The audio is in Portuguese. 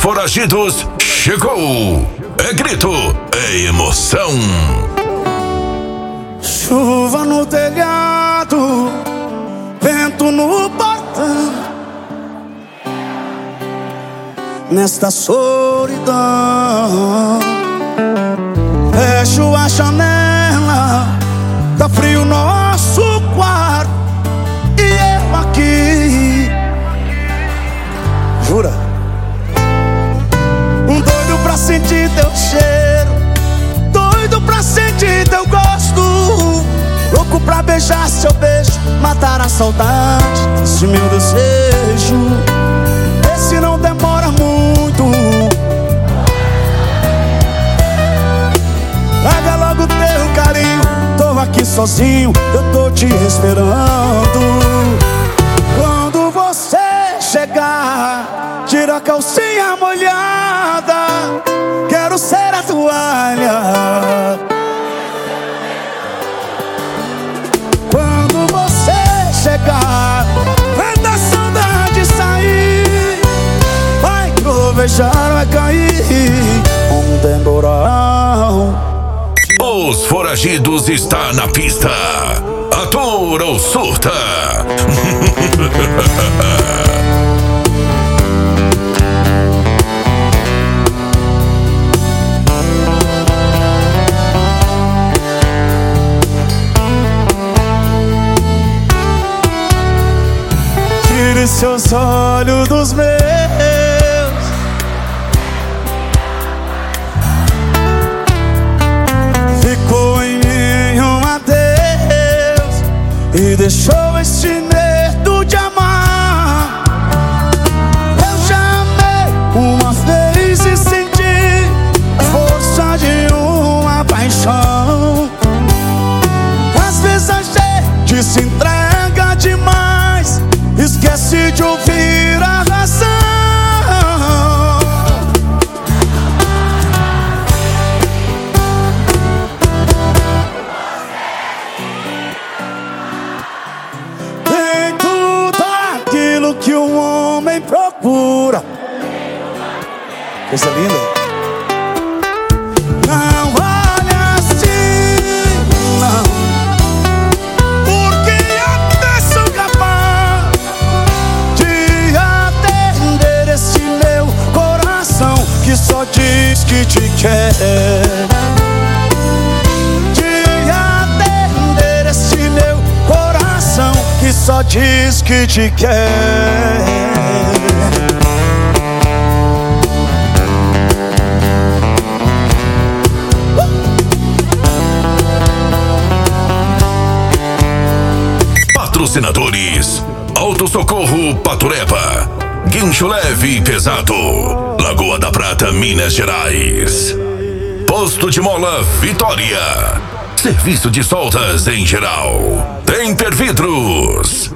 Foragidos chegou. É grito, é emoção. Chuva no telhado, vento no portão. Nesta solidão, fecho a janela, tá frio nosso quarto. E eu aqui, jura? Doido pra sentir teu cheiro, doido pra sentir teu gosto, louco pra beijar seu beijo, matar a saudade, esse meu desejo. Esse não demora muito, traga logo teu carinho. Tô aqui sozinho, eu tô te esperando. Quando você chegar, tira a calcinha molhada, quero ser a toalha. Quando você chegar, vai dar saudade sair, vai trovejar, vai cair um temporal. Os Foragidos está na pista. Atura ou surta? Tire seus olhos dos meus, ficou em mim um adeus e deixou este medo de amar. Eu já amei uma vez e senti a força de uma paixão. Às vezes a gente se entrega demais, esquece de ouvir a razão. Tem tudo aquilo que um homem procura. Coisa linda. Não olha assim, não, porque até sou capaz de atender esse meu coração que só diz que te quer. De atender esse meu coração que só diz que te quer. Patrocinadores: Auto Socorro Patureba, Guincho Leve e Pesado, Lagoa da Prata, Minas Gerais. Posto de Mola Vitória, serviço de soldas em geral. Intervidros,